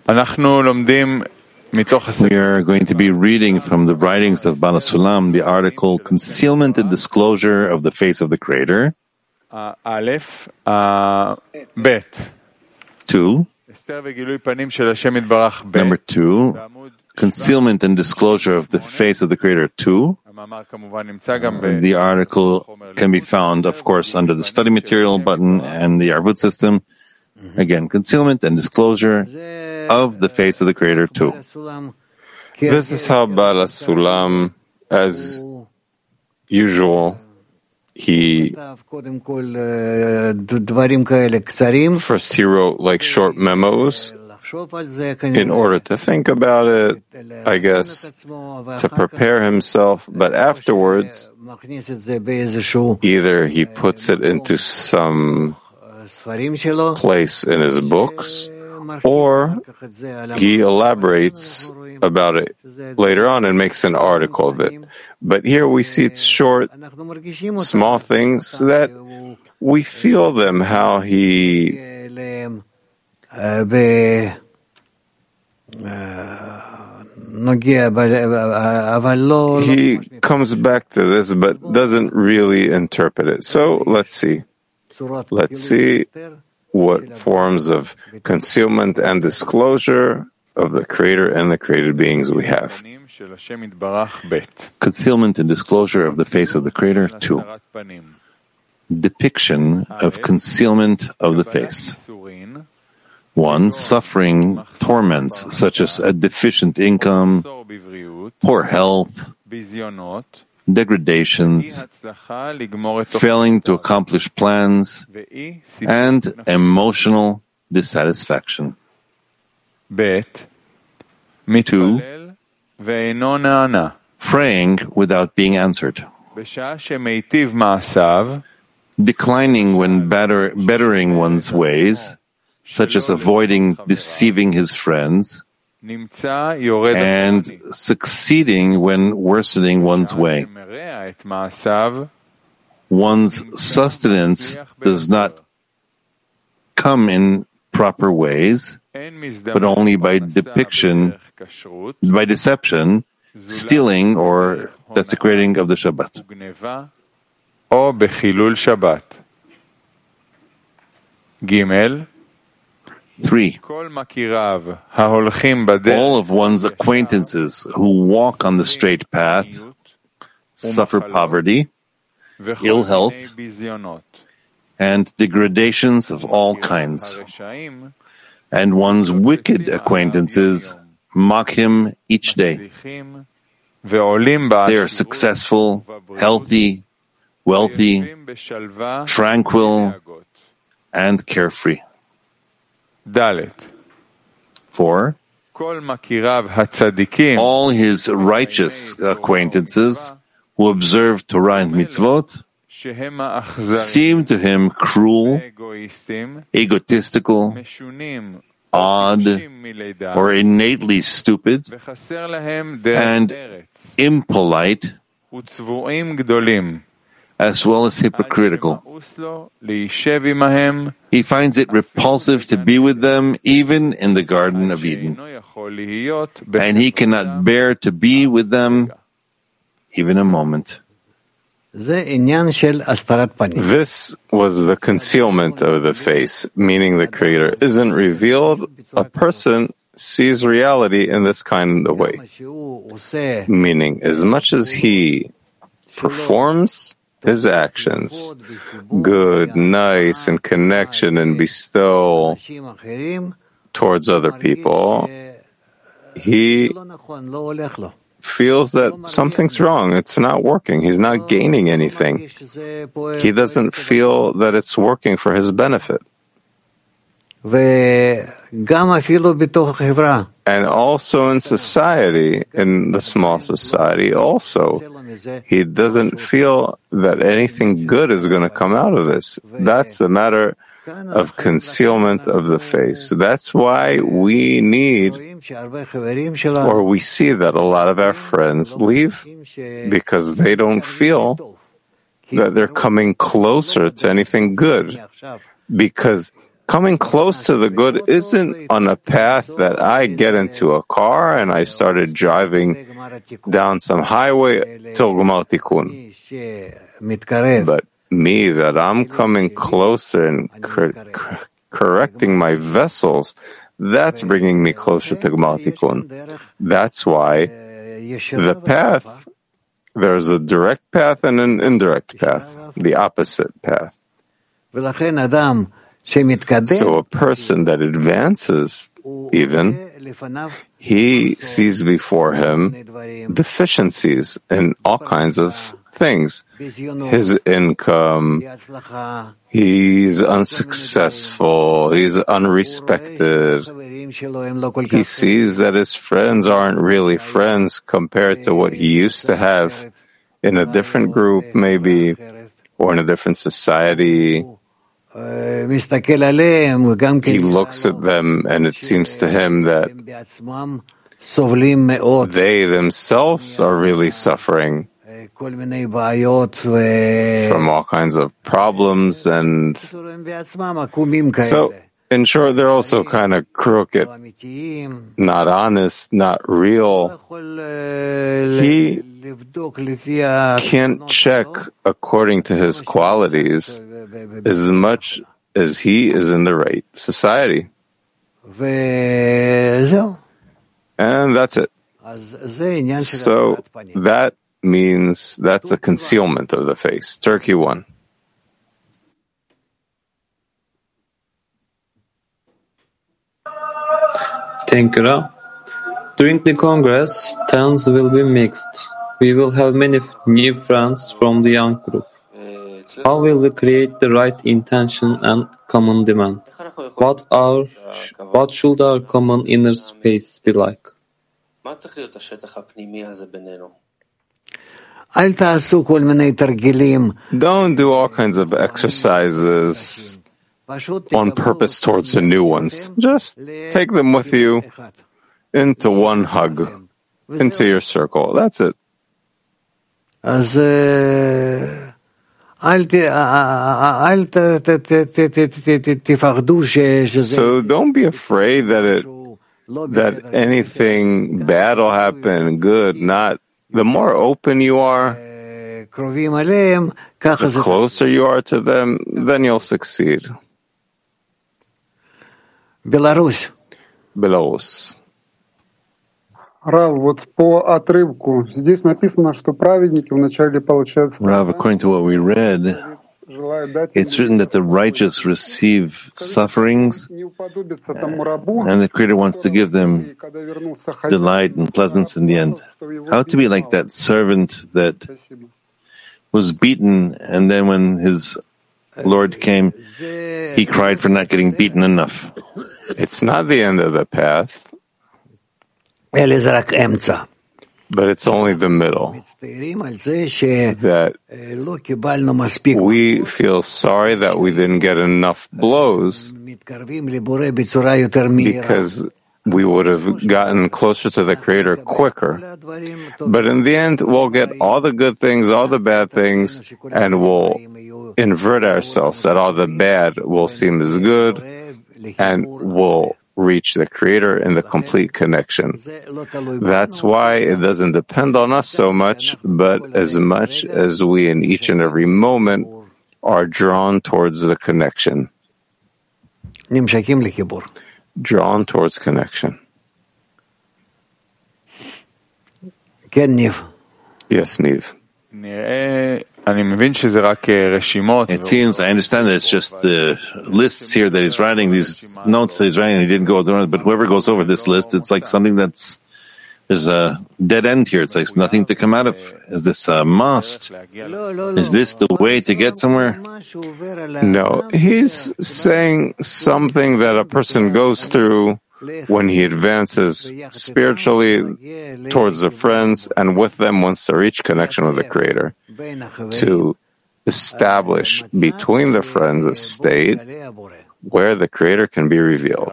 We are going to be reading from the writings of Baal HaSulam, the article Concealment and Disclosure of the Face of the Creator. 2. Number 2. Concealment and Disclosure of the Face of the Creator 2. The article can be found, of course, under the study material button and the Arvut system. Again, Concealment and Disclosure of the Face of the Creator 2. This is how Baal HaSulam, as usual, he first he wrote like short memos in order to think about it, I guess, to prepare himself, but afterwards, either he puts it into some place in his books, or he elaborates about it later on and makes an article of it. But here we see it's short, small things that we feel them, how he comes back to this but doesn't really interpret it. So let's see. Let's see what forms of concealment and disclosure of the Creator and the created beings we have. Concealment and disclosure of the face of the Creator 2. Depiction of concealment of the face. 1. Suffering torments such as a deficient income, poor health, degradations, failing to accomplish plans, and emotional dissatisfaction. 2. Praying without being answered. Declining when bettering one's ways, such as avoiding deceiving his friends, and succeeding when worsening one's way. One's sustenance does not come in proper ways, but only by deception, stealing or desecrating of the Shabbat. 3. All of one's acquaintances who walk on the straight path suffer poverty, ill health, and degradations of all kinds. And one's wicked acquaintances mock him each day. They are successful, healthy, wealthy, tranquil, and carefree. 4. All his righteous acquaintances who observe Torah and mitzvot seem to him cruel, egotistical, odd, or innately stupid, and impolite, as well as hypocritical. He finds it repulsive to be with them even in the Garden of Eden, and he cannot bear to be with them even a moment. This was the concealment of the face, meaning the Creator isn't revealed. A person sees reality in this kind of way, meaning as much as he performs his actions, good, nice, and connection and bestow towards other people, he feels that something's wrong. It's not working. He's not gaining anything. He doesn't feel that it's working for his benefit. And also in society, in the small society also, he doesn't feel that anything good is going to come out of this. That's a matter of concealment of the face. That's why we need, or we see that a lot of our friends leave because they don't feel that they're coming closer to anything good. Because Coming close to the good isn't on a path that I get into a car and I started driving down some highway till Gmar Tikkun. But me, that I'm coming closer and correcting my vessels, that's bringing me closer to Gmar Tikkun. That's why the path, there's a direct path and an indirect path, the opposite path. So a person that advances, even, he sees before him deficiencies in all kinds of things. His income, he's unsuccessful, he's unrespected. He sees that his friends aren't really friends compared to what he used to have in a different group, maybe, or in a different society. He looks at them and it seems to him that they themselves are really suffering from all kinds of problems, and so in short, they're also kind of crooked, not honest, not real. He can't check according to his qualities as much as he is in the right society. And that's it. So that means that's a concealment of the face. Turkey 1. Thank you, Rav. During the Congress, terms will be mixed. We will have many new friends from the young group. How will we create the right intention and common demand? What should our common inner space be like? Don't do all kinds of exercises on purpose towards the new ones. Just take them with you into one hug, into your circle. That's it. So don't be afraid that anything bad will happen, good, not. The more open you are, the closer you are to them, then you'll succeed. Belarus. Рав, вот по отрывку. Здесь написано, что праведники вначале получают... Rav, according to what we read, it's written that the righteous receive sufferings, and the Creator wants to give them delight and pleasance in the end. How to be like that servant that was beaten, and then when his Lord came, he cried for not getting beaten enough. It's not the end of the path, but it's only the middle. That we feel sorry that we didn't get enough blows because we would have gotten closer to the Creator quicker. But in the end, we'll get all the good things, all the bad things, and we'll invert ourselves, that all the bad will seem as good, and we'll reach the Creator in the complete connection. That's why it doesn't depend on us so much, but as much as we in each and every moment are drawn towards the connection. Drawn towards connection. Yes, Niv. It seems, I understand that it's just the lists here that he's writing, these notes that he's writing, he didn't go over, but whoever goes over this list, it's like something there's a dead end here. It's like nothing to come out of. Is this a must? Is this the way to get somewhere? No, he's saying something that a person goes through when he advances spiritually towards the friends and with them wants to reach connection with the Creator, to establish between the friends a state where the Creator can be revealed.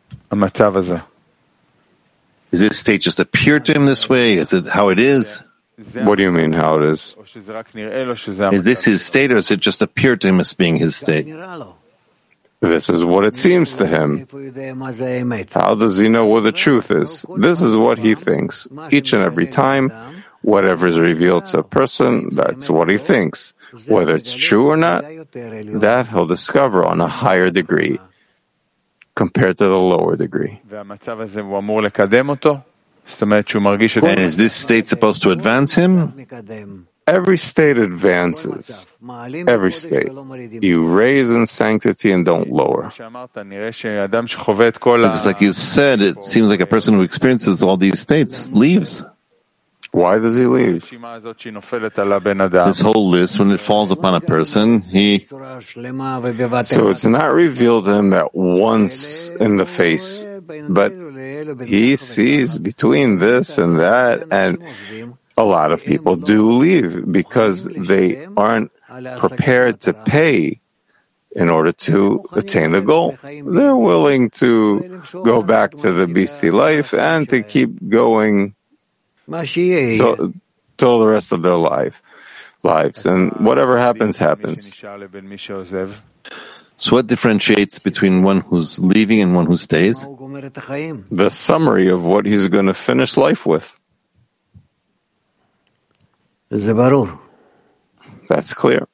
Does this state just appear to him this way? Is it how it is? What do you mean, how it is? Is this his state, or does it just appear to him as being his state? This is what it seems to him. How does he know what the truth is? This is what he thinks. Each and every time, whatever is revealed to a person, that's what he thinks. Whether it's true or not, that he'll discover on a higher degree compared to the lower degree. And is this state supposed to advance him? Every state advances. Every state. You raise in sanctity and don't lower. Because like you said, it seems like a person who experiences all these states leaves. Why does he leave? This whole list, when it falls upon a person, So it's not revealed to him at once in the face, but he sees between this and that, and a lot of people do leave because they aren't prepared to pay in order to attain the goal. They're willing to go back to the beastly life and to keep going till the rest of their lives. And whatever happens, happens. So what differentiates between one who's leaving and one who stays? The summary of what he's going to finish life with. That's clear.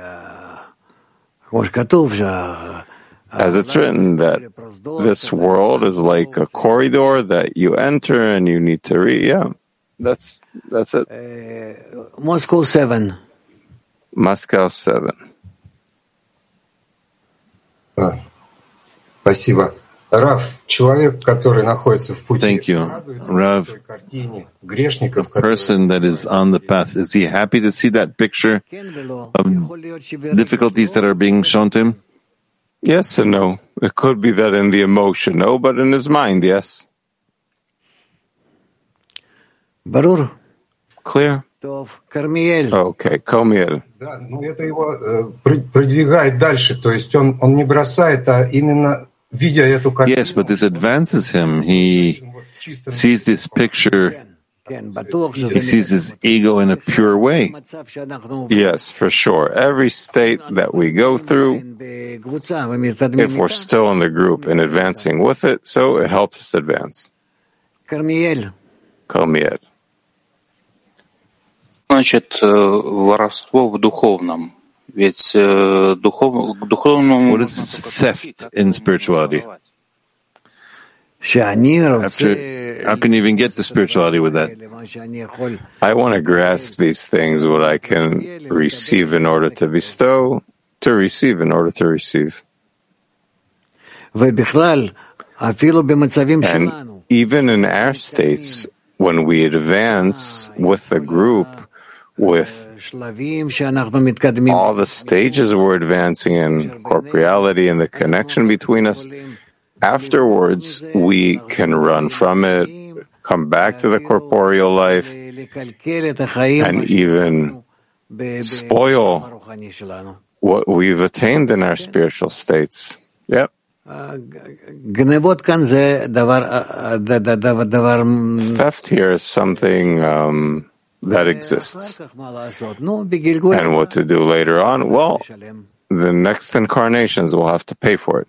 As it's written, that this world is like a corridor that you enter and you need to read. Yeah, that's it. Moscow 7. Moscow 7. Спасибо. Рав, человек, который находится в пути, Thank you, Rav. грешников, The person that is on the path, is he happy to see that picture of difficulties that are being shown to him? Yes and no. It could be that in the emotion, no, but in his mind, yes. Барур. Clear? Кармиэль. Okay, Carmiel. Да, ну это его продвигает дальше, то есть он не бросает, а именно видя эту картину. Yes, but this advances him. He sees this picture. He sees his ego in a pure way. Yes, for sure. Every state that we go through, if we're still in the group and advancing with it, so it helps us advance. Кармиэль. Carmiel. Значит, воровство в духовном. Ведь к духовному... What is theft in spirituality? How can you even get to spirituality with that? I want to grasp these things, what I can receive in order to bestow, to receive in order to receive. And even in our states, when we advance with the group, with all the stages we're advancing in, corporeality and the connection between us, afterwards we can run from it, come back to the corporeal life, and even spoil what we've attained in our spiritual states. Yep. Theft here is something that exists. And what to do later on? Well, the next incarnations will have to pay for it.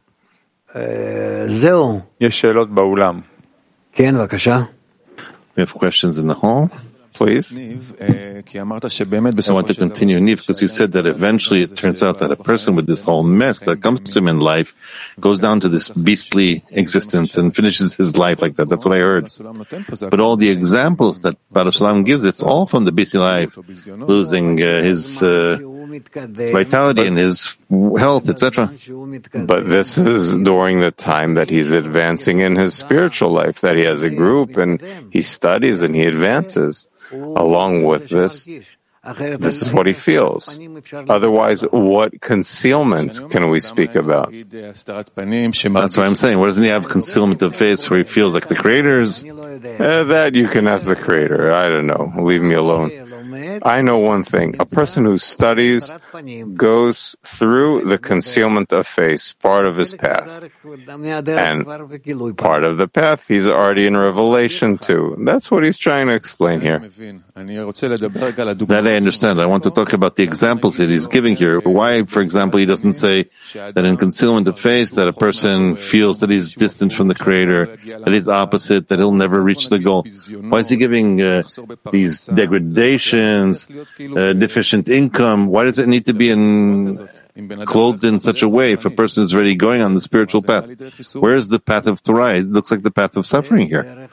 We have questions in the hall. Please. I want to continue, Niv, because you said that eventually it turns out that a person with this whole mess that comes to him in life goes down to this beastly existence and finishes his life like that. That's what I heard. But all the examples that Baal Shalom gives, it's all from the beastly life, losing his vitality and his health, etc. But this is during the time that he's advancing in his spiritual life, that he has a group and he studies and he advances. Along with this, This is what he feels. Otherwise, what concealment can we speak about? That's what I'm saying. Why doesn't he have concealment of face where he feels like the Creator's? That you can ask the Creator. I don't know. Leave me alone. I know one thing. A person who studies goes through the concealment of face, part of his path. And part of the path, he's already in Revelation too. That's what he's trying to explain here. That I understand. I want to talk about the examples that he's giving here. Why, for example, he doesn't say that in concealment of face that a person feels that he's distant from the Creator, that he's opposite, that he'll never reach the goal. Why is he giving these degradations, deficient income? Why does it need to be clothed in such a way if a person is already going on the spiritual path? Where is the path of Torah? It looks like the path of suffering here.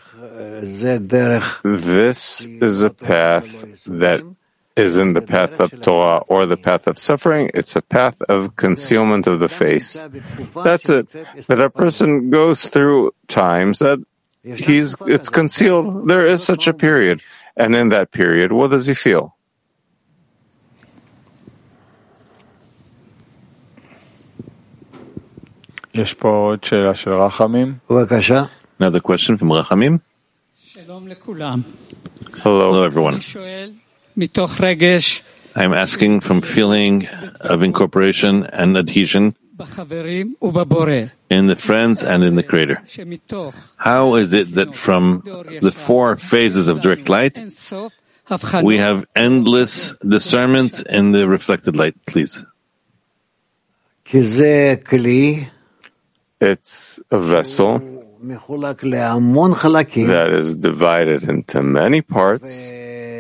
This is a path that isn't the path of Torah or the path of suffering. It's a path of concealment of the face. That's it. That a person goes through times that it's concealed. There is such a period. And in that period, what does he feel? Another question from Rachamim. Hello, everyone. I'm asking from feeling of incorporation and adhesion in the friends and in the Creator. How is it that from the 4 phases of direct light, we have endless discernments in the reflected light, please? It's a vessel that is divided into many parts,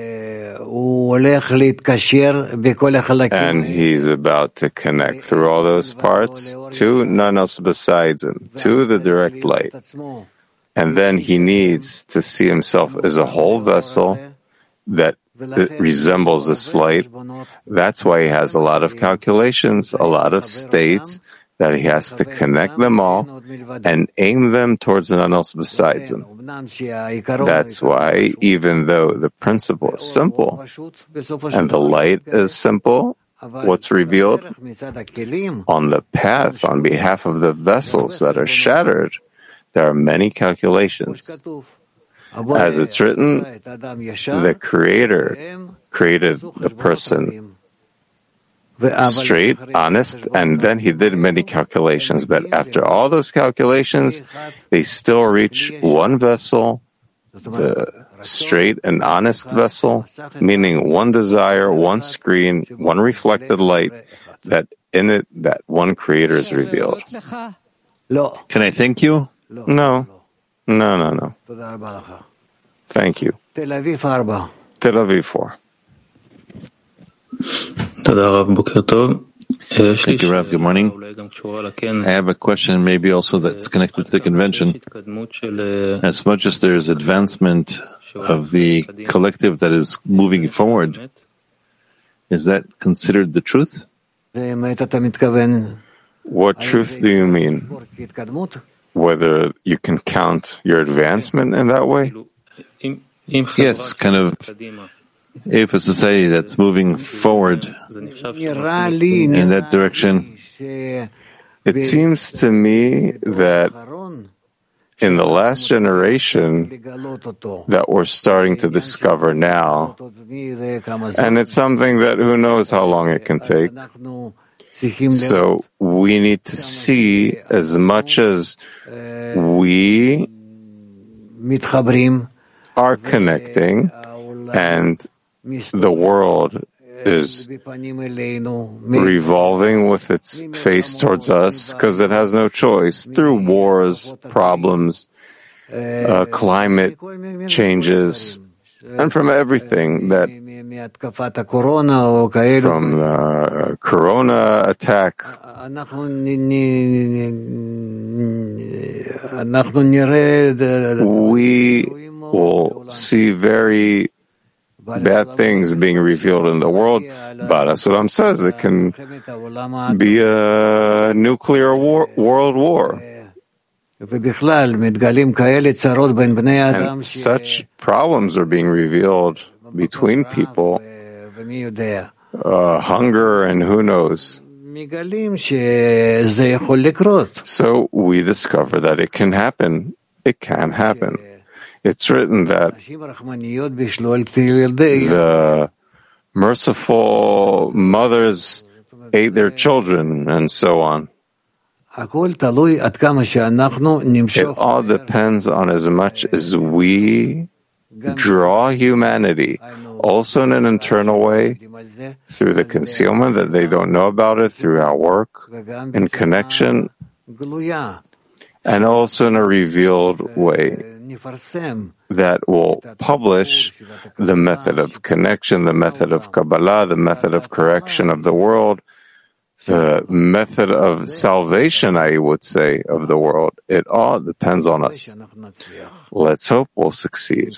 and he's about to connect through all those parts to none else besides him, to the direct light. And then he needs to see himself as a whole vessel that resembles this light. That's why he has a lot of calculations, a lot of states, that he has to connect them all and aim them towards none else besides him. That's why, even though the principle is simple and the light is simple, what's revealed on the path, on behalf of the vessels that are shattered, there are many calculations. As it's written, the Creator created the person straight, honest, and then he did many calculations. But after all those calculations, they still reach one vessel, the straight and honest vessel, meaning one desire, one screen, one reflected light, that in it, that one Creator is revealed. Can I thank you? No. Thank you. Tel Aviv 4. Thank you, Rav. Good morning. I have a question, maybe also that's connected to the convention. As much as there is advancement of the collective that is moving forward, is that considered the truth? What truth do you mean? Whether you can count your advancement in that way? Yes, kind of. If a society that's moving forward in that direction, it seems to me that in the last generation that we're starting to discover now, and it's something that who knows how long it can take. So we need to see, as much as we are connecting and the world is revolving with its face towards us because it has no choice through wars, problems, climate changes, and from everything that from the corona attack. We will see very bad things being revealed in the world. But Asulam says it can be a nuclear world war. And such problems are being revealed between people, hunger, and who knows. So we discover that it can happen. It can happen. It's written that the merciful mothers ate their children, and so on. It all depends on as much as we draw humanity, also in an internal way, through the concealment that they don't know about it, through our work and connection, and also in a revealed way that will publish the method of connection, the method of Kabbalah, the method of correction of the world, the method of salvation, I would say, of the world. It all depends on us. Let's hope we'll succeed.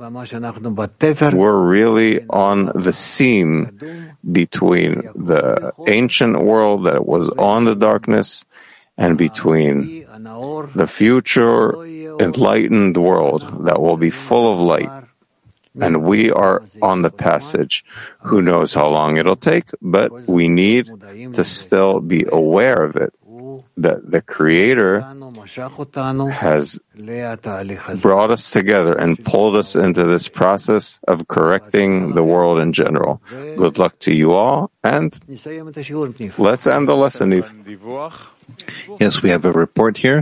We're really on the seam between the ancient world that was on the darkness and between the future enlightened world that will be full of light. And we are on the passage. Who knows how long it'll take, but we need to still be aware of it, that the Creator has brought us together and pulled us into this process of correcting the world in general. Good luck to you all, and let's end the lesson, Eve. Yes, we have a report here.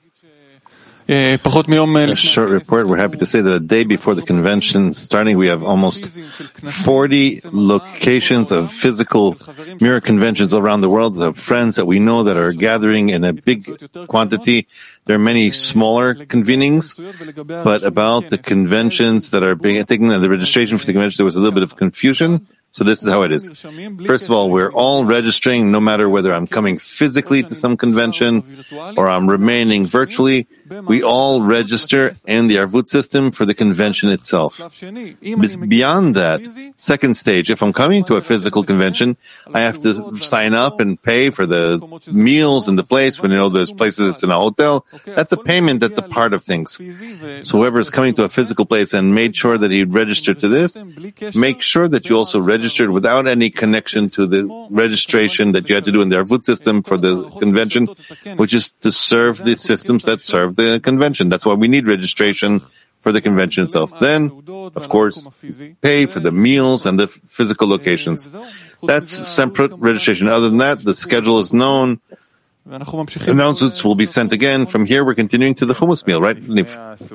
A short report. We're happy to say that a day before the convention starting, we have almost 40 locations of physical mirror conventions around the world of friends that we know that are gathering in a big quantity. There are many smaller convenings, but about the conventions that are being taken, the registration for the convention, there was a little bit of confusion. So this is how it is. First of all, we're all registering, no matter whether I'm coming physically to some convention or I'm remaining virtually. We all register in the Arvut system for the convention itself. Beyond that, second stage, if I'm coming to a physical convention, I have to sign up and pay for the meals and the place. When you know there's places that's in a hotel, that's a payment, that's a part of things. So whoever is coming to a physical place and made sure that he registered to this, make sure that you also registered without any connection to the registration that you had to do in the Arvut system for the convention, which is to serve the systems that serve the convention. That's why we need registration for the convention itself. Then, of course, pay for the meals and the physical locations. That's separate registration. Other than that, the schedule is known. Announcements will be sent again. From here, we're continuing to the hummus meal, right, Niv?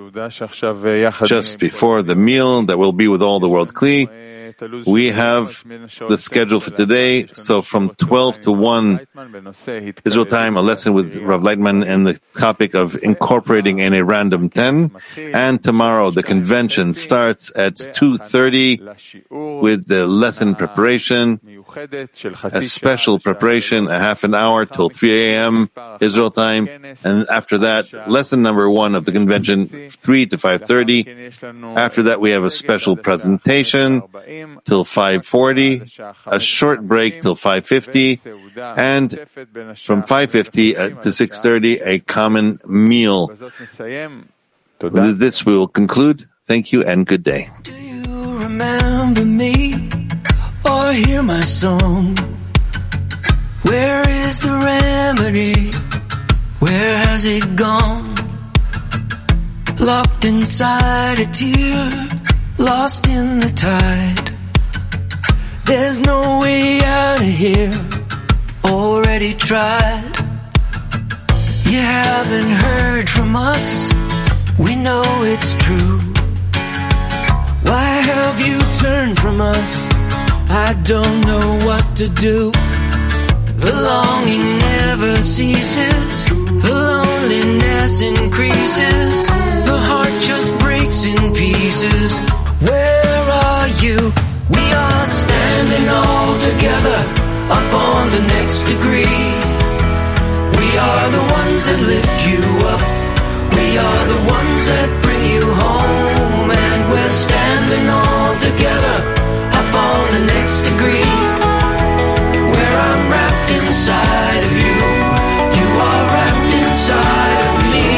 Just before the meal that will be with all the world Kli, we have the schedule for today. So from 12 to 1 Israel time, a lesson with Rav Leitman and the topic of incorporating in a random 10. And tomorrow the convention starts at 2:30 with the lesson preparation, a special preparation, a half an hour till 3 a.m. Israel time. And after that, lesson number 1 of the convention, 3 to 5:30. After that, we have a special presentation till 5:40, a short break till 5:50, and from 5:50 to 6:30, a common meal. With this, we will conclude. Thank you and good day. Do you remember me or hear my song? Where is the remedy? Where has it gone? Locked inside a tear, lost in the tide. There's no way out of here, already tried. You haven't heard from us, we know it's true. Why have you turned from us? I don't know what to do. The longing never ceases, the loneliness increases, the heart just breaks in pieces. Where are you? We are standing all together up on the next degree. We are the ones that lift you up. We are the ones that bring you home. And we're standing all together up on the next degree. Where I'm wrapped inside of you, you are wrapped inside of me.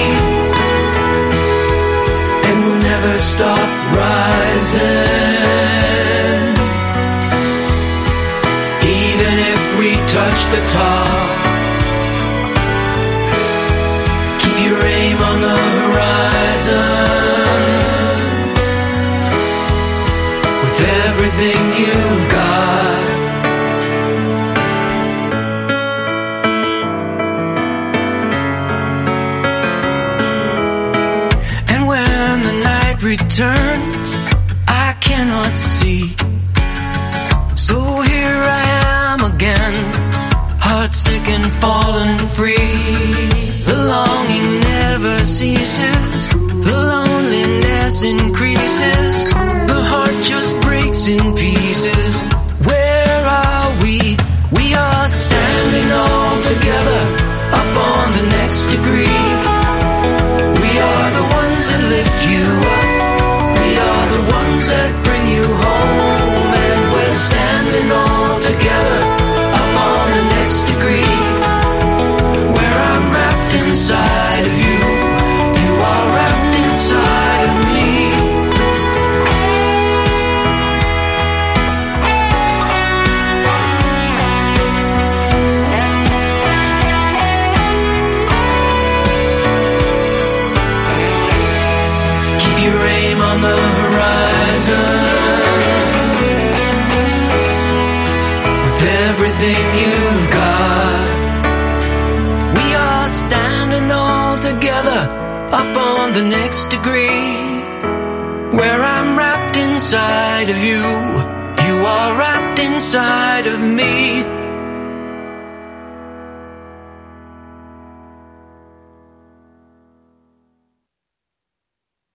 And we'll never stop rising. the horizon with everything you've got. And when the night returns, I cannot see. So here I am again, heartsick and fallen free. The longing never ceases, the loneliness increases, the heart just breaks in pieces. Where are we? We are standing all together up on the next degree. We are the ones that lift you up, we are the ones that bring you home, and we're standing all together up on the next degree, where I'm wrapped inside of you, you are wrapped inside of me. Keep your aim on the horizon with everything you've got. We are standing all together up on the next degree, where I'm wrapped inside of you, you are wrapped inside